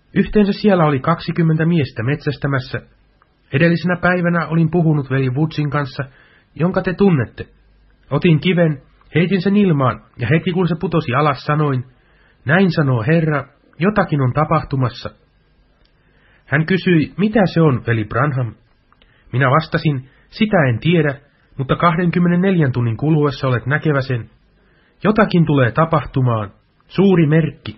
Yhteensä siellä oli 20 miestä metsästämässä. Edellisenä päivänä olin puhunut veli Woodsin kanssa, jonka te tunnette. Otin kiven, heitin sen ilmaan, ja heti kun se putosi alas sanoin, näin sanoo Herra, jotakin on tapahtumassa. Hän kysyi, mitä se on, veli Branham? Minä vastasin, sitä en tiedä, mutta 24 tunnin kuluessa olet näkevä sen. Jotakin tulee tapahtumaan, suuri merkki.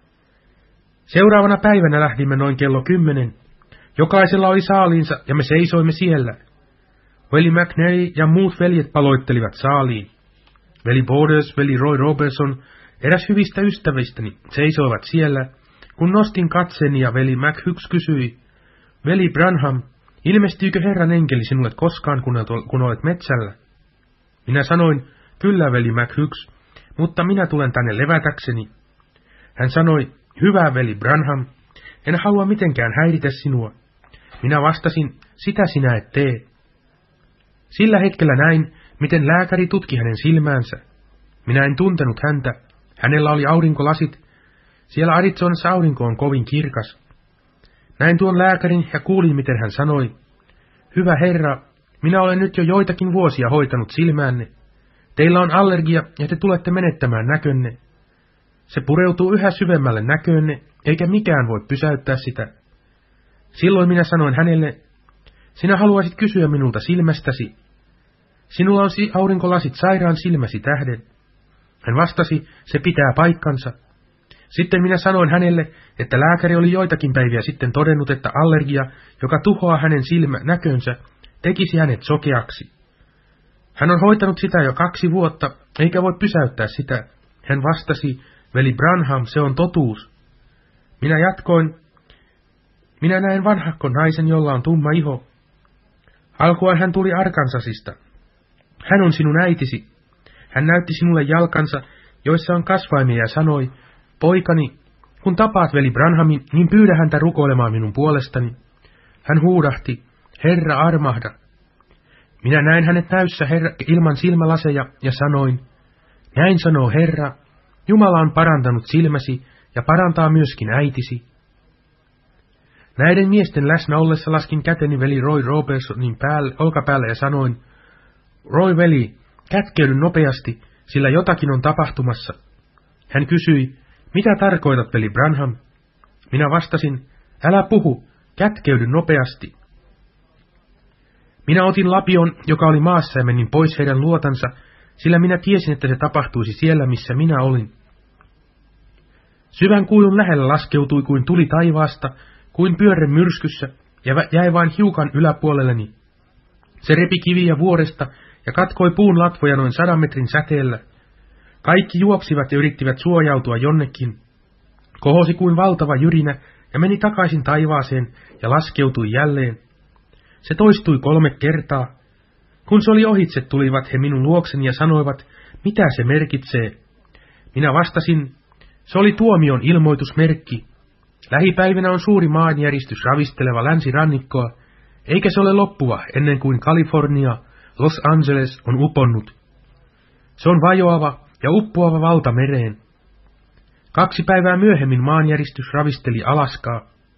Seuraavana päivänä lähdimme noin kello 10. Jokaisella oli saaliinsa ja me seisoimme siellä. Veli McNary ja muut veljet paloittelivat saaliin. Veli Borders, veli Roy Robertson, eräs hyvistä ystävistäni, seisoivat siellä, kun nostin katseeni ja veli McHughes kysyi, veli Branham, ilmestyykö Herran enkeli sinulle koskaan, kun olet metsällä? Minä sanoin, kyllä veli McHughes, mutta minä tulen tänne levätäkseni. Hän sanoi, hyvä veli Branham, en halua mitenkään häiritä sinua. Minä vastasin, sitä sinä et tee. Sillä hetkellä näin, miten lääkäri tutki hänen silmäänsä. Minä en tuntenut häntä. Hänellä oli aurinkolasit. Siellä Arizonassa aurinko on kovin kirkas. Näin tuon lääkärin ja kuulin, miten hän sanoi, hyvä Herra, minä olen nyt jo joitakin vuosia hoitanut silmäänne. Teillä on allergia ja te tulette menettämään näkönne. Se pureutuu yhä syvemmälle näköönne, eikä mikään voi pysäyttää sitä. Silloin minä sanoin hänelle, sinä haluaisit kysyä minulta silmästäsi. Sinulla on aurinkolasit sairaan silmäsi tähden. Hän vastasi, se pitää paikkansa. Sitten minä sanoin hänelle, että lääkäri oli joitakin päiviä sitten todennut, että allergia, joka tuhoaa hänen näkönsä, tekisi hänet sokeaksi. Hän on hoitanut sitä jo 2 vuotta, eikä voi pysäyttää sitä. Hän vastasi, veli Branham, se on totuus. Minä jatkoin, minä näen vanhakon naisen, jolla on tumma iho. Alkuaan hän tuli Arkansasista. Hän on sinun äitisi. Hän näytti sinulle jalkansa, joissa on kasvaimia ja sanoi, poikani, kun tapaat veli Branhamin, niin pyydä häntä rukoilemaan minun puolestani. Hän huudahti, Herra armahda. Minä näin hänet näyssä ilman silmälaseja ja sanoin, näin sanoo Herra, Jumala on parantanut silmäsi ja parantaa myöskin äitisi. Näiden miesten läsnä ollessa laskin käteni veli Roy Robertsonin olkapäälle ja sanoin, Roy veli, kätkeydy nopeasti, sillä jotakin on tapahtumassa. Hän kysyi, mitä tarkoitat veli Branham? Minä vastasin, älä puhu, kätkeydy nopeasti. Minä otin lapion, joka oli maassa ja menin pois heidän luotansa, sillä minä tiesin, että se tapahtuisi siellä, missä minä olin. Syvän kuilun lähellä laskeutui kuin tuli taivaasta, kuin pyörre myrskyssä, ja jäi vain hiukan yläpuolelleni. Se repi kiviä vuoresta ja katkoi puun latvoja noin 100 metrin säteellä. Kaikki juoksivat ja yrittivät suojautua jonnekin. Kohosi kuin valtava jyrinä ja meni takaisin taivaaseen ja laskeutui jälleen. Se toistui 3 kertaa. Kun se oli ohitse, tulivat he minun luokseni ja sanoivat, mitä se merkitsee. Minä vastasin, se oli tuomion ilmoitusmerkki. Lähipäivinä on suuri maanjäristys ravisteleva länsirannikkoa, eikä se ole loppuva ennen kuin Kalifornia, Los Angeles on uponnut. Se on vajoava ja uppoava valta mereen. 2 päivää myöhemmin maanjäristys ravisteli Alaskaa.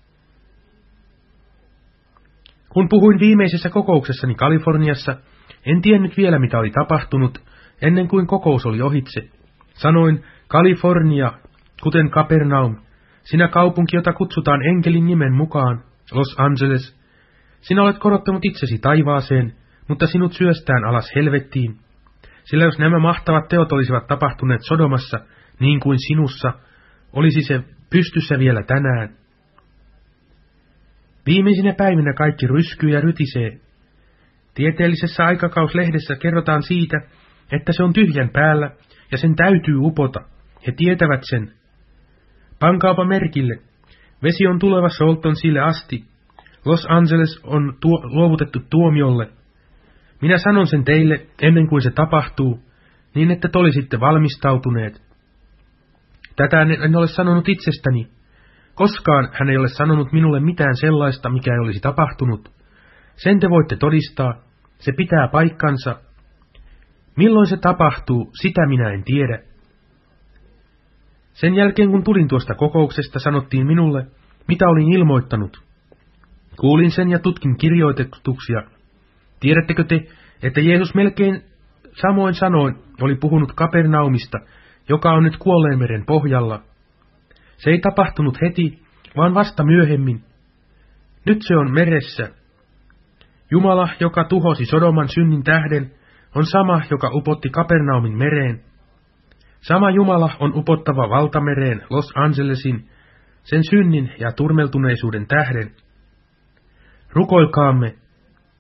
Kun puhuin viimeisessä kokouksessani Kaliforniassa, en tiennyt vielä mitä oli tapahtunut, ennen kuin kokous oli ohitse. Sanoin, Kalifornia, kuten Kapernaum, sinä kaupunki, jota kutsutaan enkelin nimen mukaan, Los Angeles. Sinä olet korottanut itsesi taivaaseen, mutta sinut syöstään alas helvettiin. Sillä jos nämä mahtavat teot olisivat tapahtuneet Sodomassa, niin kuin sinussa, olisi se pystyssä vielä tänään. Viimeisinä päivinä kaikki ryskyy ja rytisee. Tieteellisessä aikakauslehdessä kerrotaan siitä, että se on tyhjän päällä ja sen täytyy upota. He tietävät sen. Pankaapa merkille. Vesi on tuleva Salton sille asti. Los Angeles on luovutettu tuomiolle. Minä sanon sen teille ennen kuin se tapahtuu, niin että te olisitte valmistautuneet. Tätä en ole sanonut itsestäni. Koskaan hän ei ole sanonut minulle mitään sellaista, mikä ei olisi tapahtunut. Sen te voitte todistaa. Se pitää paikkansa. Milloin se tapahtuu, sitä minä en tiedä. Sen jälkeen kun tulin tuosta kokouksesta, sanottiin minulle, mitä olin ilmoittanut. Kuulin sen ja tutkin kirjoituksia. Tiedättekö te, että Jeesus melkein samoin sanoin oli puhunut Kapernaumista, joka on nyt Kuolleen meren pohjalla. Se ei tapahtunut heti, vaan vasta myöhemmin. Nyt se on meressä. Jumala, joka tuhosi Sodoman synnin tähden, on sama, joka upotti Kapernaumin mereen. Sama Jumala on upottava valtamereen Los Angelesin, sen synnin ja turmeltuneisuuden tähden. Rukoilkaamme,